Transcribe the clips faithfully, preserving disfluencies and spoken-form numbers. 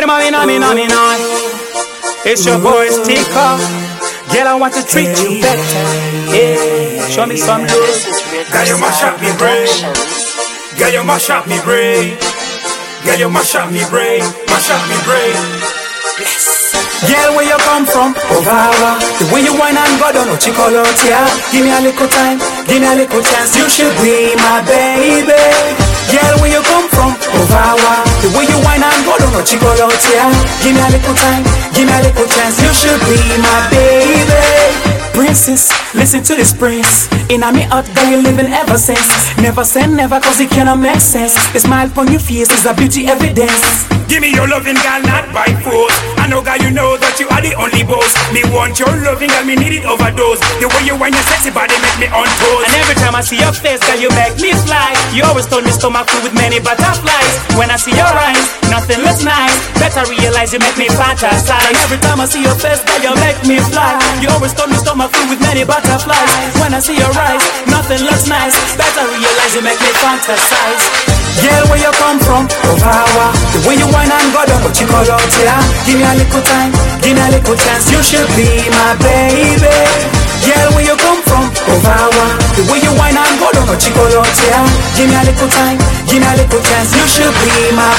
Me na me na me na me na. It's your boy Stika. Girl, I want to treat you better. Yeah, show me some love. Girl, you mash up me brain. Girl, you mash up me brain. Girl, you mash up me brain. Mash up me brain. Yes. Girl, where you come from? Ovawa. The way you whine and go down, no chicolote, yeah. Give me a little time, give me a little chance. You should be my baby. Girl, where you come from? Ovawa. The way you whine and go down, no chicolote, yeah. Give me a little time, give me a little chance. You should be my baby. Princess, listen to this prince. In a me out, girl, you living ever since. Never say never, cause it cannot make sense. The smile on your face is a beauty evidence. Give me your loving, girl, not by force. I know, girl, you know that you are the only boss. Me want your loving, girl, me need it overdose. The way you whine your sexy body make me on toes. And every time I see your face, girl, you make me fly. You always told me stomach full with many butterflies. When I see your eyes, nothing looks nice. Better realize you make me fantasize. And every time I see your face, girl, you make me fly. You always told me stomach full with many butterflies. When I see your eyes, nothing looks nice. Better realize you make me fantasize. Girl, where you come from? Ovawa. The way you whine and go down, what you call out here? Give me a little time, give me a little chance. You should be my baby. Girl, where you come from? Ovawa. The way you whine and go down, what you call out here? Give me a little time, give me a little chance. You should be my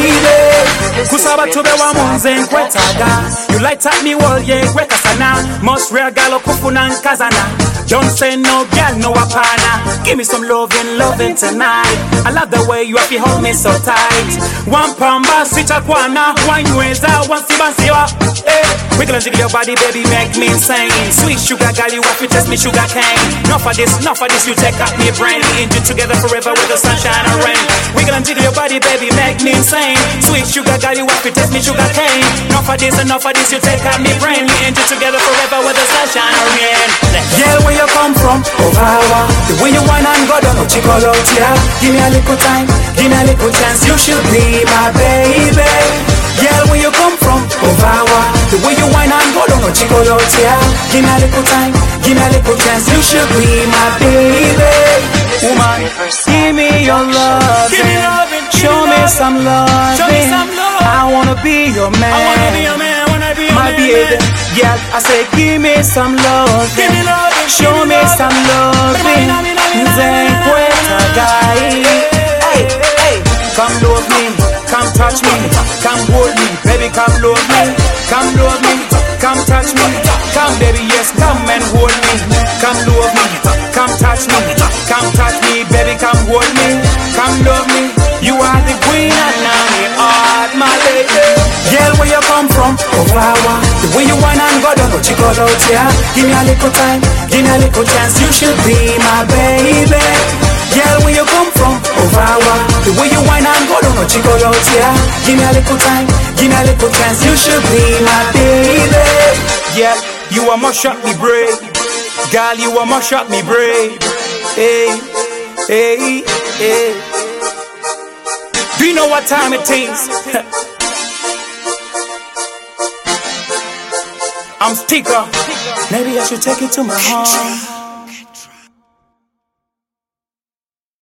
baby. Kusaba tube wa munze nkwetaga. You light up me wall, yeah, kweta sana. Most rare galo kufuna nkazana. Don't say no, girl, no apana. Give me some loving, loving tonight. I love the way you have to hold me so tight. One pamba, switch a kwana. One weza, one siba siwa. Hey, wiggle and jiggle your body, baby, make me insane. Sweet sugar, girl, you have to test me sugar cane. Not for this, not for this, you take up me brain. We injure together forever with the sunshine and rain. Wiggle and jiggle your body, baby, make me insane. Sweet sugar, girl, you have to test me sugar cane. Not for this, and not for this, you take up me brain. We injure together forever with the sunshine and rain. Girl, where you come from? Ovawa. The way you whine and go down, no chicolote, yeah. Give me a little time, give me a little chance. You should be my baby. Girl, where you come from? Ovawa. The way you whine and go down, no chicolote, yeah. Give me a little time, give me a little chance. You should be my baby. Woman, give me your love, Give me loving, give show me me love. some love. Show me some love. I wanna be your man. I wanna be your man, wanna be your My man. baby, yeah, I say give me some love, Give me loving, show give me loving. some loving. Zenkweta guy, hey, hey, come love me, come touch me, come hold me, baby, come love me, come love me, come touch me, come baby, yes, come and hold me, come love me, come touch me, come touch me, baby, come hold me, come love me. You are the queen and I'm the heart, my lady. Girl, where you come from? Ovawa. The way you whine and go down, what you call out here? Give me a little time, give me a little chance. You should be my baby. Girl, where you come from? Ovawa. The way you whine and go down, what you call out here? Give me a little time, give me a little chance. You should be my baby. Yeah, you are mash up me brain. Girl, you are mash up me brain. Hey, hey, hey. Do you know what time it is? I'm Stika. Maybe I should take it to my heart.